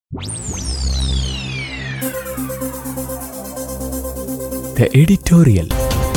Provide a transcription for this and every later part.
The editorial.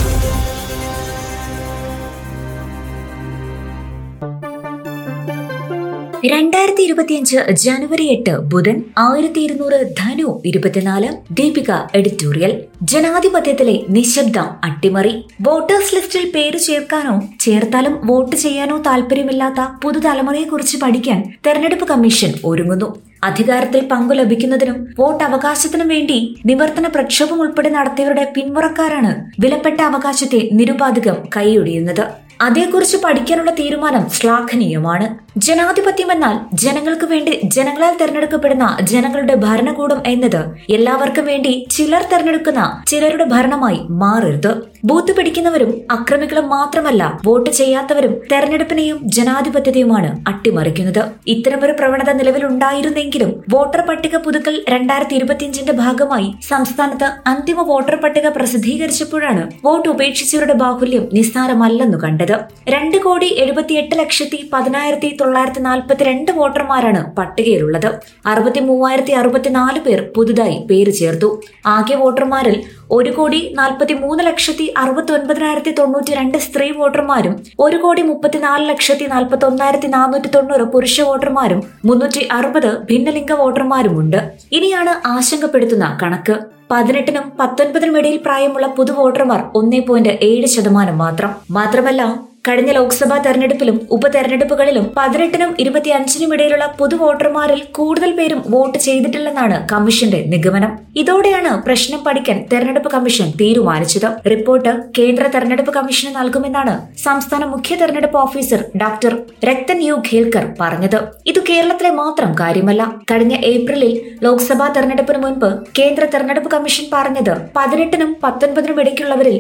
രണ്ടായിരത്തി 2025 ജനുവരി 8 ബുധൻ 1200 ധനു 24 Deepika editorial. ജനാധിപത്യത്തിലെ നിശബ്ദ അട്ടിമറി. വോട്ടേഴ്സ് ലിസ്റ്റിൽ പേര് ചേർക്കാനോ ചേർത്താലും വോട്ട് ചെയ്യാനോ താല്പര്യമില്ലാത്ത പുതുതലമുറയെക്കുറിച്ച് പഠിക്കാൻ തെരഞ്ഞെടുപ്പ് കമ്മീഷൻ ഒരുങ്ങുന്നു. അധികാരത്തിൽ പങ്കു ലഭിക്കുന്നതിനും വോട്ട് അവകാശത്തിനും വേണ്ടി നിവർത്തന പ്രക്ഷോഭം ഉൾപ്പെടെ നടത്തിയവരുടെ പിന്മുറക്കാരാണ് വിലപ്പെട്ട അവകാശത്തെ നിരുപാധികം കൈയൊഴിയുന്നത്. അതേക്കുറിച്ച് പഠിക്കാനുള്ള തീരുമാനം ശ്ലാഘനീയമാണ്. ജനാധിപത്യം എന്നാൽ ജനങ്ങൾക്ക് വേണ്ടി ജനങ്ങളാൽ തെരഞ്ഞെടുക്കപ്പെടുന്ന ജനങ്ങളുടെ ഭരണകൂടം എന്നത് എല്ലാവർക്കും വേണ്ടി ചിലർ തെരഞ്ഞെടുക്കുന്ന ചിലരുടെ ഭരണമായി മാറരുത്. ബൂത്ത് പിടിക്കുന്നവരും അക്രമികളും മാത്രമല്ല, വോട്ട് ചെയ്യാത്തവരും തെരഞ്ഞെടുപ്പിനെയും ജനാധിപത്യത്തെയുമാണ് അട്ടിമറിക്കുന്നത്. ഇത്തരമൊരു പ്രവണത നിലവിലുണ്ടായിരുന്നെങ്കിലും വോട്ടർ പട്ടിക പുതുക്കൽ 2025 ഭാഗമായി സംസ്ഥാനത്ത് അന്തിമ വോട്ടർ പട്ടിക പ്രസിദ്ധീകരിച്ചപ്പോഴാണ് വോട്ട് ഉപേക്ഷിച്ചവരുടെ ബാഹുല്യം നിസ്സാരമല്ലെന്നു കണ്ടത്. 2,78,10,942 വോട്ടർമാരാണ് പട്ടികയിലുള്ളത്. 63,064 പേർ പുതുതായി പേര് ചേർത്തു. ആകെ വോട്ടർമാരിൽ 1,43,69,092 സ്ത്രീ വോട്ടർമാരും 1,34,41,490 പുരുഷ വോട്ടർമാരും 360 ഭിന്നലിംഗ വോട്ടർമാരുമുണ്ട്. ഇനിയാണ് ആശങ്കപ്പെടുത്തുന്ന കണക്ക്. 18-നും 19-നും ഇടയിൽ പ്രായമുള്ള പുതു വോട്ടർമാർ 1.7% മാത്രമല്ല, കഴിഞ്ഞ ലോക്സഭാ തെരഞ്ഞെടുപ്പിലും ഉപതെരഞ്ഞെടുപ്പുകളിലും 18-നും 25-നും ഇടയിലുള്ള പുതു വോട്ടർമാരിൽ കൂടുതൽ പേരും വോട്ട് ചെയ്തിട്ടില്ലെന്നാണ് കമ്മീഷന്റെ നിഗമനം. ഇതോടെയാണ് പ്രശ്നം പഠിക്കാൻ തെരഞ്ഞെടുപ്പ് കമ്മീഷൻ തീരുമാനിച്ചത്. റിപ്പോർട്ട് കേന്ദ്ര തെരഞ്ഞെടുപ്പ് കമ്മീഷന് നൽകുമെന്നാണ് സംസ്ഥാന മുഖ്യ തെരഞ്ഞെടുപ്പ് officer doctor Rathan U Kelkar പറഞ്ഞത്. ഇത് കേരളത്തിലെ മാത്രം കാര്യമല്ല. കഴിഞ്ഞ ഏപ്രിലിൽ ലോക്സഭാ തെരഞ്ഞെടുപ്പിന് മുൻപ് കേന്ദ്ര തെരഞ്ഞെടുപ്പ് കമ്മീഷൻ പറഞ്ഞത് 18-നും 19-നും ഇടയ്ക്കുള്ളവരിൽ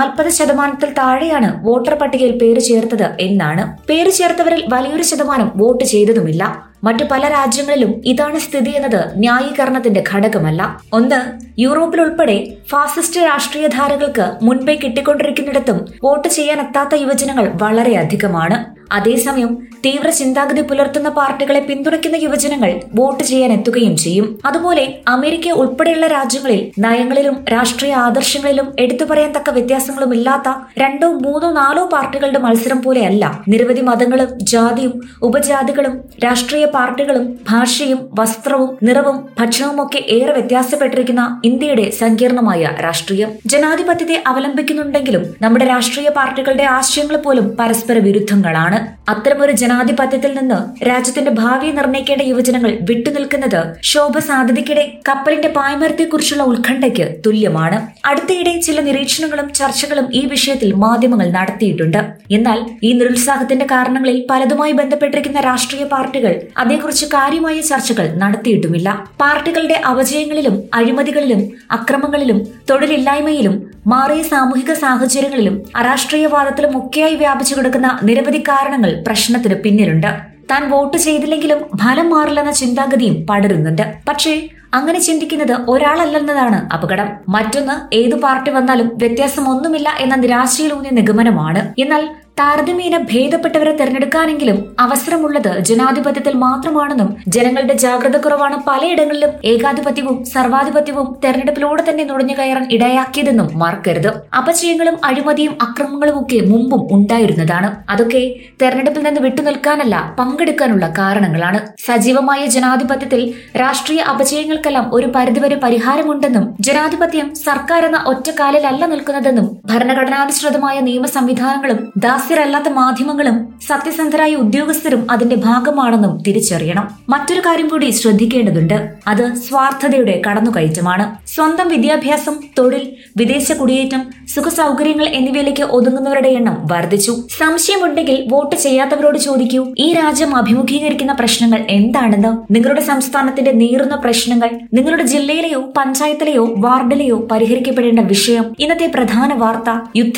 40% താഴെയാണ് വോട്ടർ പട്ടികയിൽ പേര് ചേർത്തത് എന്നാണ്. പേര് ചേർത്തവരിൽ വലിയൊരു ശതമാനം വോട്ട് ചെയ്തതുമില്ല. മറ്റു പല രാജ്യങ്ങളിലും ഇതാണ് സ്ഥിതി എന്നത് ന്യായീകരണത്തിന്റെ ഘടകമല്ല. ഒന്ന്, യൂറോപ്പിലുൾപ്പെടെ ഫാസിസ്റ്റ് രാഷ്ട്രീയധാരകൾക്ക് മുൻപേ കിട്ടിക്കൊണ്ടിരിക്കുന്നിടത്തും വോട്ട് ചെയ്യാനെത്താത്ത യുവജനങ്ങൾ വളരെ അധികമാണ്. അതേസമയം തീവ്ര ചിന്താഗതി പുലർത്തുന്ന പാർട്ടികളെ പിന്തുണയ്ക്കുന്ന യുവജനങ്ങൾ വോട്ട് ചെയ്യാൻ എത്തുകയും ചെയ്യും. അതുപോലെ അമേരിക്ക ഉൾപ്പെടെയുള്ള രാജ്യങ്ങളിൽ നയങ്ങളിലും രാഷ്ട്രീയ ആദർശങ്ങളിലും എടുത്തു പറയാൻ തക്ക വ്യത്യാസങ്ങളും ഇല്ലാത്ത 2, 3, 4 പാർട്ടികളുടെ മത്സരം പോലെയല്ല നിരവധി മതങ്ങളും ജാതിയും ഉപജാതികളും രാഷ്ട്രീയ പാർട്ടികളും ഭാഷയും വസ്ത്രവും നിറവും ഭക്ഷണവും ഒക്കെ ഏറെ വ്യത്യാസപ്പെട്ടിരിക്കുന്ന ഇന്ത്യയുടെ സങ്കീർണമായ രാഷ്ട്രീയം. ജനാധിപത്യത്തെ അവലംബിക്കുന്നുണ്ടെങ്കിലും നമ്മുടെ രാഷ്ട്രീയ പാർട്ടികളുടെ ആശയങ്ങൾ പോലും പരസ്പര വിരുദ്ധങ്ങളാണ്. അത്തരമൊരു ജനാധിപത്യത്തിൽ നിന്ന് രാജ്യത്തിന്റെ ഭാവിയെ നിർണ്ണയിക്കേണ്ട യുവജനങ്ങൾ വിട്ടുനിൽക്കുന്നത് ശോഭ സാധ്യതയ്ക്കിടെ കപ്പലിന്റെ പായ്മരത്തെക്കുറിച്ചുള്ള ഉത്കണ്ഠയ്ക്ക് തുല്യമാണ്. അടുത്തയിടെ ചില നിരീക്ഷണങ്ങളും ചർച്ചകളും ഈ വിഷയത്തിൽ മാധ്യമങ്ങൾ നടത്തിയിട്ടുണ്ട്. എന്നാൽ ഈ നിരുത്സാഹത്തിന്റെ കാരണങ്ങളിൽ പലതുമായി ബന്ധപ്പെട്ടിരിക്കുന്ന രാഷ്ട്രീയ പാർട്ടികൾ അതേക്കുറിച്ച് കാര്യമായ ചർച്ചകൾ നടത്തിയിട്ടുമില്ല. പാർട്ടികളുടെ അപജയങ്ങളിലും അഴിമതികളിലും അക്രമങ്ങളിലും തൊഴിലില്ലായ്മയിലും മാറിയ സാമൂഹിക സാഹചര്യങ്ങളിലും അരാഷ്ട്രീയവാദത്തിലും ഒക്കെയായി വ്യാപിച്ചു കിടക്കുന്ന നിരവധി കാരണങ്ങൾ പ്രശ്നത്തിന് പിന്നിലുണ്ട്. താൻ വോട്ട് ചെയ്തില്ലെങ്കിലും ഫലം മാറില്ലെന്ന ചിന്താഗതിയും പടരുന്നുണ്ട്. പക്ഷേ അങ്ങനെ ചിന്തിക്കുന്നത് ഒരാളല്ലെന്നതാണ് അപകടം. മറ്റൊന്ന്, ഏതു പാർട്ടി വന്നാലും വ്യത്യാസമൊന്നുമില്ല എന്ന നിരാശയിലൂന്നിയ നിഗമനമാണ്. എന്നാൽ താരതമ്യേന ഭേദപ്പെട്ടവരെ തെരഞ്ഞെടുക്കാനെങ്കിലും അവസരമുള്ളത് ജനാധിപത്യത്തിൽ മാത്രമാണെന്നും ജനങ്ങളുടെ ജാഗ്രത കുറവാണ് പലയിടങ്ങളിലും ഏകാധിപത്യവും സർവാധിപത്യവും തെരഞ്ഞെടുപ്പിലൂടെ തന്നെ നുഴഞ്ഞു കയറാൻ ഇടയാക്കിയതെന്നും മറക്കരുത്. അപജയങ്ങളും അഴിമതിയും അക്രമങ്ങളും ഒക്കെ മുമ്പും ഉണ്ടായിരുന്നതാണ്. അതൊക്കെ തെരഞ്ഞെടുപ്പിൽ നിന്ന് വിട്ടുനിൽക്കാനല്ല, പങ്കെടുക്കാനുള്ള കാരണങ്ങളാണ്. സജീവമായ ജനാധിപത്യത്തിൽ രാഷ്ട്രീയ അപജയങ്ങൾക്കെല്ലാം ഒരു പരിധിവരെ പരിഹാരമുണ്ടെന്നും ജനാധിപത്യം സർക്കാർ എന്ന ഒറ്റക്കാലിലല്ല നിൽക്കുന്നതെന്നും ഭരണഘടനാനുസൃതമായ നിയമ സംവിധാനങ്ങളും ദാസ്യരല്ലാത്ത മാധ്യമങ്ങളും സത്യസന്ധരായ ഉദ്യോഗസ്ഥരും അതിന്റെ ഭാഗമാണെന്നും തിരിച്ചറിയണം. മറ്റൊരു കാര്യം കൂടി ശ്രദ്ധിക്കേണ്ടതുണ്ട്. അത് സ്വാർത്ഥതയുടെ കടന്നുകയറ്റമാണ്. സ്വന്തം വിദ്യാഭ്യാസം, തൊഴിൽ, വിദേശ കുടിയേറ്റം, സുഖസൗകര്യങ്ങൾ എന്നിവയിലേക്ക് ഒതുങ്ങുന്നവരുടെ എണ്ണം വർദ്ധിച്ചു. സംശയമുണ്ടെങ്കിൽ വോട്ട് ചെയ്യാത്തവരോട് ചോദിക്കൂ, ഈ രാജ്യം അഭിമുഖീകരിക്കുന്ന പ്രശ്നങ്ങൾ എന്താണെന്ന്. നിങ്ങളുടെ സംസ്ഥാനത്തിന്റെ നീറുന്ന പ്രശ്നങ്ങൾ, നിങ്ങളുടെ ജില്ലയിലെയോ പഞ്ചായത്തിലെയോ വാർഡിലെയോ പരിഹരിക്കപ്പെടേണ്ട വിഷയം, ഇന്നത്തെ പ്രധാന വാർത്ത, യുദ്ധങ്ങൾ,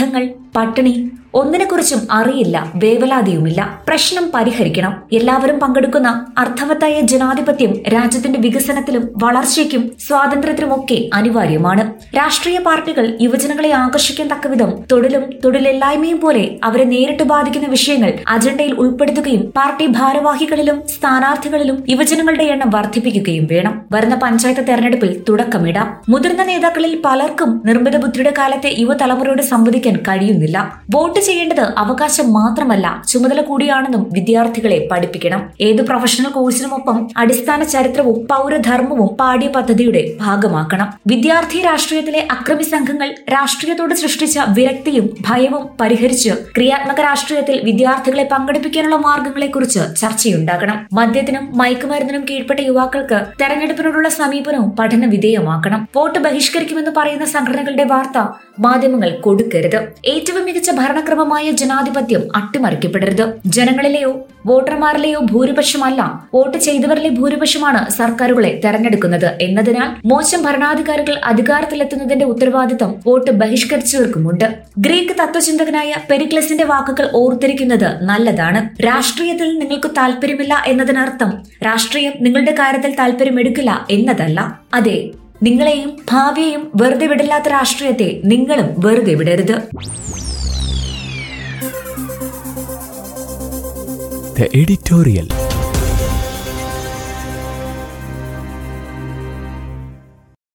പട്ടിണി, ഒന്നിനെക്കുറിച്ചും അറിയില്ല, വേവലാതിയുമില്ല. പ്രശ്നം പരിഹരിക്കണം. എല്ലാവരും പങ്കെടുക്കുന്ന അർത്ഥവത്തായ ജനാധിപത്യം രാജ്യത്തിന്റെ വികസനത്തിലും വളർച്ചയ്ക്കും സ്വാതന്ത്ര്യത്തിനുമൊക്കെ അനിവാര്യമാണ്. രാഷ്ട്രീയ പാർട്ടികൾ യുവജനങ്ങളെ ആകർഷിക്കാൻ തക്കവിധം തൊഴിലും തൊഴിലില്ലായ്മയും പോലെ അവരെ നേരിട്ട് ബാധിക്കുന്ന വിഷയങ്ങൾ അജണ്ടയിൽ ഉൾപ്പെടുത്തുകയും പാർട്ടി ഭാരവാഹികളിലും സ്ഥാനാർത്ഥികളിലും യുവജനങ്ങളുടെ എണ്ണം വർദ്ധിപ്പിക്കുകയും വേണം. വരുന്ന പഞ്ചായത്ത് തെരഞ്ഞെടുപ്പിൽ തുടക്കമിടാം. മുതിർന്ന നേതാക്കളിൽ പലർക്കും നിർമ്മിത ബുദ്ധിയുടെ കാലത്തെ യുവതലമുറയോട് സംവദിക്കാൻ കഴിയുന്നില്ല. വോട്ട് ചെയ്യേണ്ടത് അവകാശം മാത്രമല്ല, ചുമതല കൂടിയാണെന്നും വിദ്യാർത്ഥികളെ പഠിപ്പിക്കണം. ഏതു പ്രൊഫഷണൽ കോഴ്സിനുമൊപ്പം അടിസ്ഥാന ചരിത്രവും പൗരധർമ്മവും പാഠ്യപദ്ധതിയുടെ ഭാഗമാക്കണം. വിദ്യാർത്ഥി രാഷ്ട്രീയത്തിലെ അക്രമി സംഘങ്ങൾ രാഷ്ട്രീയത്തോട് സൃഷ്ടിച്ച വിരക്തിയും ഭയവും പരിഹരിച്ച് ക്രിയാത്മക രാഷ്ട്രീയത്തിൽ വിദ്യാർത്ഥികളെ പങ്കെടുപ്പിക്കാനുള്ള മാർഗങ്ങളെക്കുറിച്ച് ചർച്ചയുണ്ടാകണം. മദ്യത്തിനും മയക്കുമരുന്നിനും കീഴ്പ്പെട്ട യുവാക്കൾക്ക് തെരഞ്ഞെടുപ്പിനോടുള്ള സമീപനവും പഠന വിധേയമാക്കണം. വോട്ട് ബഹിഷ്കരിക്കുമെന്ന് പറയുന്ന സംഘടനകളുടെ വാർത്ത മാധ്യമങ്ങൾ കൊടുക്കരുത്. ഏറ്റവും മികച്ച ഭരണക്രമമായ ജനാധിപത്യം അട്ടിമറിക്കപ്പെടരുത്. ജനങ്ങളിലെയോ വോട്ടർമാരിലെയോ ഭൂരിപക്ഷമല്ല, വോട്ട് ചെയ്തവരിലെ ഭൂരിപക്ഷമാണ് സർക്കാരുകളെ തെരഞ്ഞെടുക്കുന്നത് എന്നതിനാൽ മോശം ഭരണാധികാരികൾ അധികാരത്തിലെത്തുന്നതിന്റെ ഉത്തരവാദിത്തം വോട്ട് ബഹിഷ്കരിച്ചവർക്കുമുണ്ട്. ഗ്രീക്ക് തത്വചിന്തകനായ പെരിക്ലസിന്റെ വാക്കുകൾ ഓർത്തിരിക്കുന്നത് നല്ലതാണ്. രാഷ്ട്രീയത്തിൽ നിങ്ങൾക്ക് താല്പര്യമില്ല എന്നതിനർത്ഥം രാഷ്ട്രീയം നിങ്ങളുടെ കാര്യത്തിൽ താല്പര്യമെടുക്കില്ല എന്നതല്ല. അതെ, നിങ്ങളെയും ഭാവിയെയും വെറുതെ വിടില്ലാത്ത രാഷ്ട്രീയത്തെ നിങ്ങളും വെറുതെ വിടരുത്. The editorial.